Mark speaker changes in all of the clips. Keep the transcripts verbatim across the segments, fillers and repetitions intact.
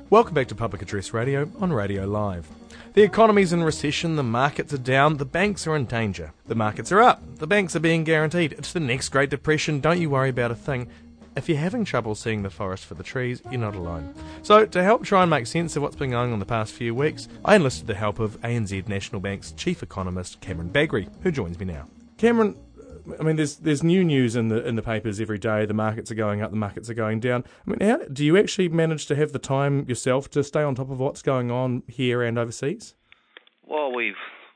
Speaker 1: Welcome back to Public Address Radio on Radio Live. The economy's in recession, the markets are down, the banks are in danger. The markets are up, the banks are being guaranteed. It's the next Great Depression, don't you worry about a thing. If you're having trouble seeing the forest for the trees, you're not alone. So, to help try and make sense of what's been going on the past few weeks, I enlisted the help of A N Z National Bank's Chief Economist, Cameron Bagrie, who joins me now. Cameron, I mean, there's there's new news in the in the papers every day. The markets are going up, the markets are going down. I mean, how do you actually manage to have the time yourself to stay on top of what's going on here and overseas?
Speaker 2: Well, we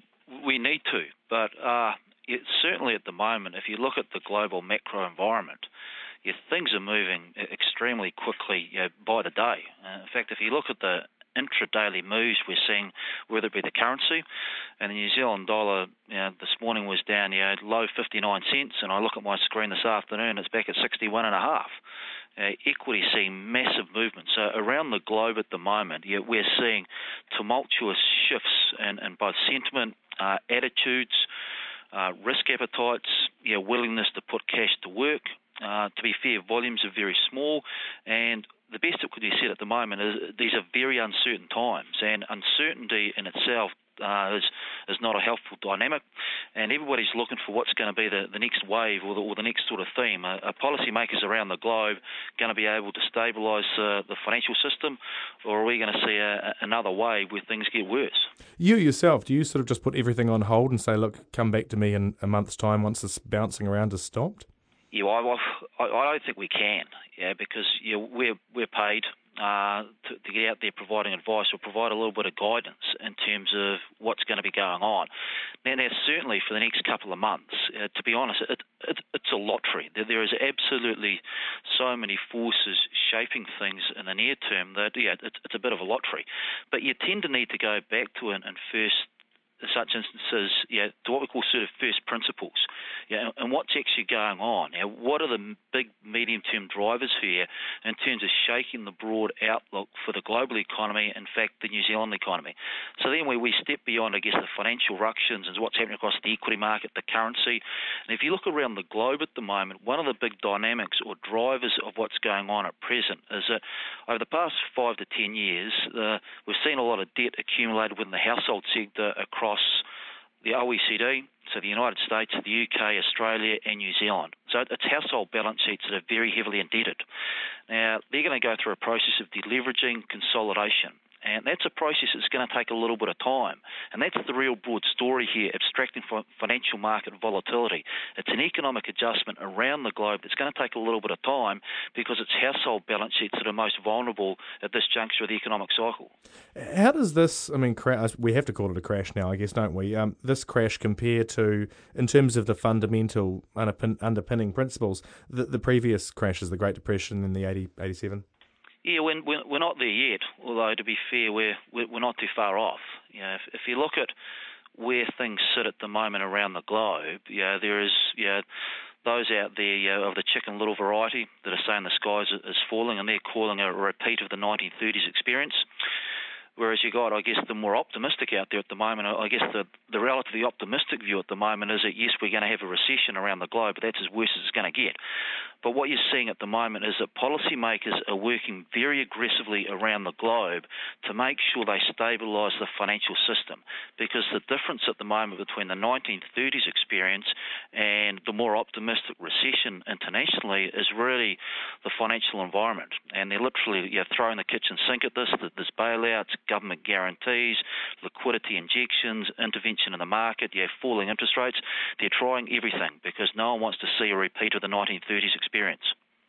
Speaker 2: we need to, but uh, it, certainly at the moment, if you look at the global macro environment, yeah, things are moving extremely quickly, you know, by the day. Uh, in fact, if you look at the intra-daily moves we're seeing, whether it be the currency, and the New Zealand dollar, you know, this morning was down, you know, low fifty-nine cents, and I look at my screen this afternoon, it's back at sixty-one and a half. Uh, equity seeing massive movement. So around the globe at the moment, yeah, we're seeing tumultuous shifts in, in both sentiment, uh, attitudes, uh, risk appetites, you know, willingness to put cash to work. Uh, to be fair, volumes are very small, and the best that could be said at the moment is these are very uncertain times, and uncertainty in itself uh, is is not a helpful dynamic, and everybody's looking for what's going to be the, the next wave or the, or the next sort of theme. Uh, uh, policymakers around the globe going to be able to stabilise uh, the financial system, or are we going to see a, a, another wave where things get worse?
Speaker 1: You yourself, do you sort of just put everything on hold and say, look, come back to me in a month's time once this bouncing around has stopped?
Speaker 2: Yeah, well, I, I don't think we can, yeah, because you know, we're we're paid uh, to, to get out there providing advice or provide a little bit of guidance in terms of what's going to be going on. Now, now certainly for the next couple of months, uh, to be honest, it, it, it's a lottery. There, there is absolutely so many forces shaping things in the near term that, yeah, it, it's a bit of a lottery. But you tend to need to go back to it and first such instances, yeah, to what we call sort of first principles, yeah, and what's actually going on. Now, what are the big medium-term drivers here in terms of shaking the broad outlook for the global economy, in fact, the New Zealand economy? So then we, we step beyond, I guess, the financial ructions and what's happening across the equity market, the currency. And if you look around the globe at the moment, one of the big dynamics or drivers of what's going on at present is that over the past five to ten years, uh, we've seen a lot of debt accumulated within the household sector across the O E C D, so the United States, the U K, Australia and New Zealand. So it's household balance sheets that are very heavily indebted. Now, they're going to go through a process of deleveraging, consolidation. And that's a process that's going to take a little bit of time. And that's the real broad story here, abstracting from financial market volatility. It's an economic adjustment around the globe that's going to take a little bit of time because it's household balance sheets that are most vulnerable at this juncture of the economic cycle.
Speaker 1: How does this, I mean, crash, we have to call it a crash now, I guess, don't we? Um, this crash compare to, in terms of the fundamental underpin, underpinning principles, the, the previous crashes, the Great Depression in the eighty, eighty-seven?
Speaker 2: Yeah, we're, we're not there yet, although to be fair, we're we're not too far off. You know, if, if you look at where things sit at the moment around the globe, you know, there is you know, those out there you know, of the Chicken Little variety that are saying the sky is falling, and they're calling a repeat of the nineteen thirties experience. Whereas you got, I guess, the more optimistic out there at the moment. I guess the, the relatively optimistic view at the moment is that, yes, we're going to have a recession around the globe, but that's as worse as it's going to get. But what you're seeing at the moment is that policymakers are working very aggressively around the globe to make sure they stabilise the financial system, because the difference at the moment between the nineteen thirties experience and the more optimistic recession internationally is really the financial environment. And they're literally you know, throwing the kitchen sink at this. There's bailouts, government guarantees, liquidity injections, intervention in the market, yeah, falling interest rates. They're trying everything because no one wants to see a repeat of the nineteen thirties experience.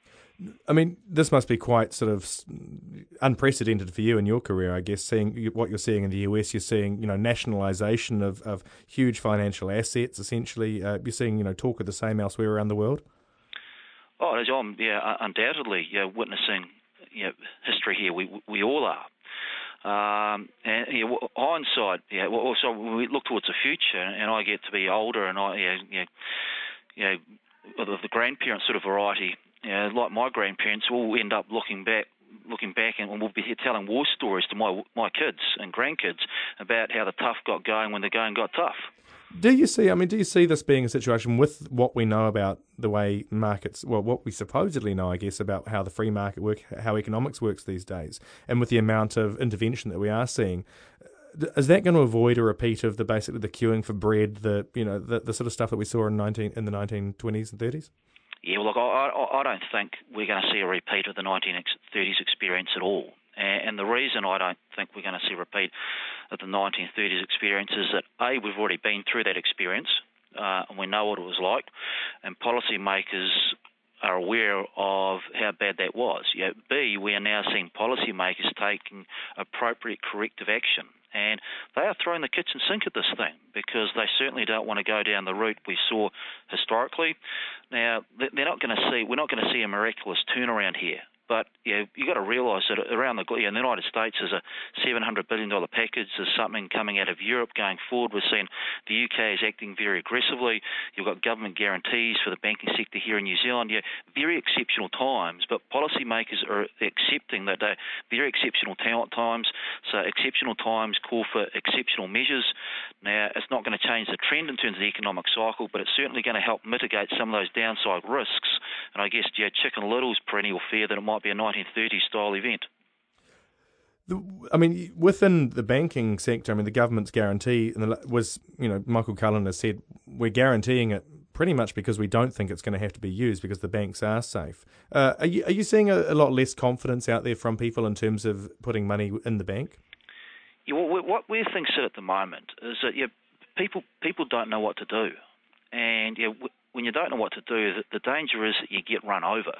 Speaker 1: I mean, this must be quite sort of unprecedented for you in your career, I guess, seeing what you're seeing in the U S. You're seeing, you know, nationalisation of, of huge financial assets, essentially. Uh, you're seeing, you know, talk of the same elsewhere around the world?
Speaker 2: Oh, John, yeah, undoubtedly, yeah, witnessing you know, history here. We we all are. Um, and you know, hindsight, yeah. Well, so we look towards the future, and I get to be older, and I, yeah, you know, you know, of the grandparent sort of variety. You know, like my grandparents, will end up looking back, looking back, and we'll be telling war stories to my my kids and grandkids about how the tough got going when the going got tough.
Speaker 1: Do you see, I mean, do you see this being a situation with what we know about the way markets, well, what we supposedly know, I guess, about how the free market work, how economics works these days, and with the amount of intervention that we are seeing, is that going to avoid a repeat of the basically the queuing for bread, the you know the, the sort of stuff that we saw in nineteen in the nineteen twenties and thirties?
Speaker 2: Yeah, well, look, I, I, I don't think we're going to see a repeat of the nineteen thirties experience at all. And the reason I don't think we're going to see a repeat of the nineteen thirties experience is that, A, we've already been through that experience, uh, and we know what it was like, and policymakers are aware of how bad that was. You know, B, we are now seeing policymakers taking appropriate corrective action. And they are throwing the kitchen sink at this thing because they certainly don't want to go down the route we saw historically. Now, they're not going to see, we're not going to see a miraculous turnaround here. But you know, you've got to realise that around the, in the United States there's a seven hundred billion dollars package. There's something coming out of Europe going forward. We're seeing the U K is acting very aggressively. You've got government guarantees for the banking sector here in New Zealand. Yeah, very exceptional times, but policymakers are accepting that they're very exceptional times. So exceptional times call for exceptional measures. Now, it's not going to change the trend in terms of the economic cycle, but it's certainly going to help mitigate some of those downside risks. And I guess, yeah, Chicken Little's perennial fear that it might be a nineteen thirties style event.
Speaker 1: The, I mean, within the banking sector, I mean, the government's guarantee was, you know, Michael Cullen has said we're guaranteeing it pretty much because we don't think it's going to have to be used because the banks are safe. Uh, are you are you seeing a, a lot less confidence out there from people in terms of putting money in the bank?
Speaker 2: Yeah, well, what where things sit at the moment is that yeah, people people don't know what to do, and yeah, when you don't know what to do, the danger is that you get run over.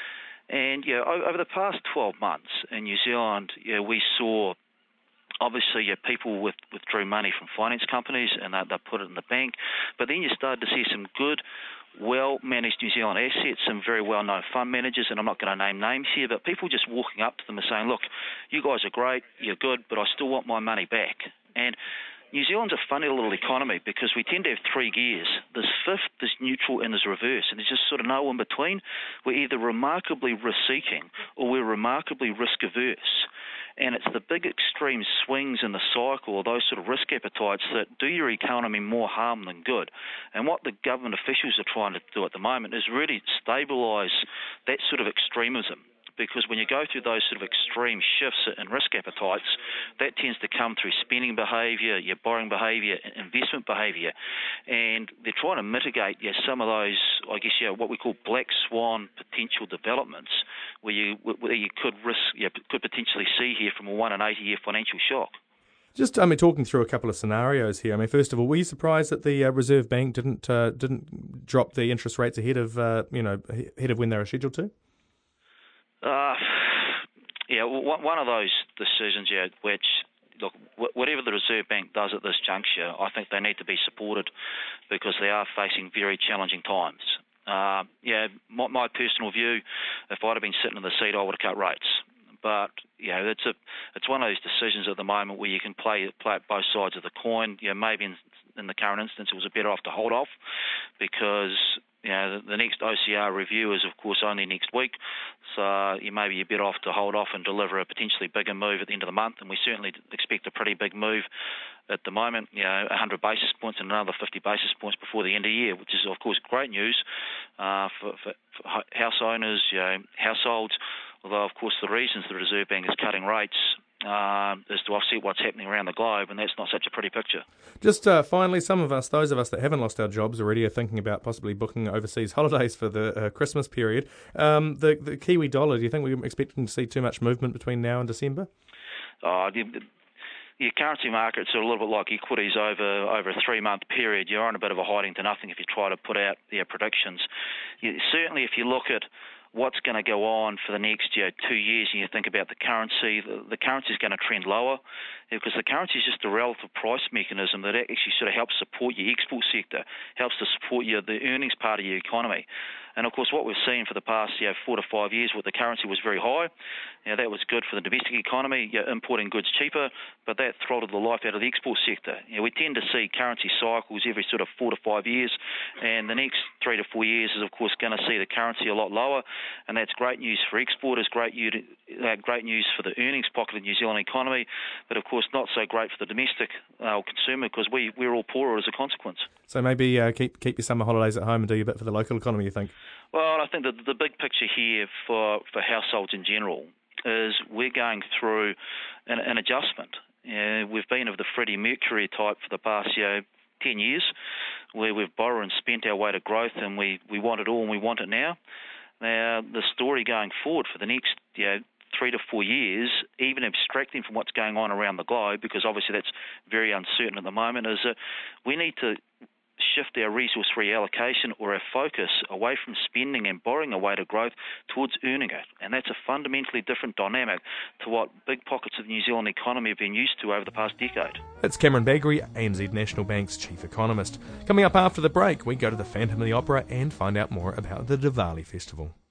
Speaker 2: And yeah, over the past twelve months in New Zealand, yeah, we saw obviously yeah, people with, withdrew money from finance companies and they, they put it in the bank. But then you started to see some good, well-managed New Zealand assets, some very well-known fund managers, and I'm not going to name names here, but people just walking up to them and saying, look, you guys are great, you're good, but I still want my money back. And New Zealand's a funny little economy because we tend to have three gears. There's fifth, there's neutral, and there's reverse, and there's just sort of no in between. We're either remarkably risk-seeking or we're remarkably risk-averse. And it's the big extreme swings in the cycle or those sort of risk appetites that do your economy more harm than good. And what the government officials are trying to do at the moment is really stabilise that sort of extremism. Because when you go through those sort of extreme shifts in risk appetites, that tends to come through spending behaviour, your borrowing behaviour, investment behaviour. And they're trying to mitigate yeah, some of those, I guess, yeah, what we call black swan potential developments, where you where you could risk, yeah, could potentially see here from a one in eighty year financial shock.
Speaker 1: Just, I mean, talking through a couple of scenarios here. I mean, first of all, were you surprised that the uh, Reserve Bank didn't uh, didn't drop the interest rates ahead of uh, you know ahead of when they were scheduled to?
Speaker 2: Uh, yeah, one of those decisions, yeah, which, look, whatever the Reserve Bank does at this juncture, I think they need to be supported because they are facing very challenging times. Uh, yeah, my, my personal view, if I'd have been sitting in the seat, I would have cut rates. But you know, it's a it's one of those decisions at the moment where you can play play at both sides of the coin. You know, maybe in, in the current instance, it was a better off to hold off because you know the, the next O C R review is of course only next week. So you maybe you're better off to hold off and deliver a potentially bigger move at the end of the month. And we certainly expect a pretty big move at the moment. You know, one hundred basis points and another fifty basis points before the end of the year, which is of course great news uh, for, for, for house owners, you know, households. Although, of course, the reasons the Reserve Bank is cutting rates uh, is to offset what's happening around the globe, and that's not such a pretty picture.
Speaker 1: Just uh, finally, some of us, those of us that haven't lost our jobs already, are thinking about possibly booking overseas holidays for the uh, Christmas period. Um, the, the Kiwi dollar, do you think we're expecting to see too much movement between now and December?
Speaker 2: Uh, the, the currency markets are a little bit like equities over over a three-month period. You're on a bit of a hiding to nothing if you try to put out their predictions. You, certainly, if you look at what's going to go on for the next you know, two years and you think about the currency, the, the currency is going to trend lower because the currency is just a relative price mechanism that actually sort of helps support your export sector, helps to support your, the earnings part of your economy. And, of course, what we've seen for the past you know, four to five years where the currency was very high, you know, that was good for the domestic economy, you know, importing goods cheaper, but that throttled the life out of the export sector. You know, we tend to see currency cycles every sort of four to five years, and the next three to four years is, of course, going to see the currency a lot lower, and that's great news for exporters, great uh, great news for the earnings pocket of the New Zealand economy, but of course not so great for the domestic uh, consumer because we, we're all poorer as a consequence.
Speaker 1: So maybe uh, keep keep your summer holidays at home and do your bit for the local economy, you think?
Speaker 2: Well, I think that the big picture here for, for households in general is we're going through an, an adjustment. Uh, we've been of the Freddie Mercury type for the past you know, ten years, where we've borrowed and spent our way to growth and we, we want it all and we want it now. Now, the story going forward for the next you know, three to four years, even abstracting from what's going on around the globe, because obviously that's very uncertain at the moment, is that we need to shift our resource reallocation or our focus away from spending and borrowing away to growth towards earning it. And that's a fundamentally different dynamic to what big pockets of the New Zealand economy have been used to over the past decade.
Speaker 1: It's Cameron Bagrie, A N Z National Bank's Chief Economist. Coming up after the break, we go to the Phantom of the Opera and find out more about the Diwali Festival.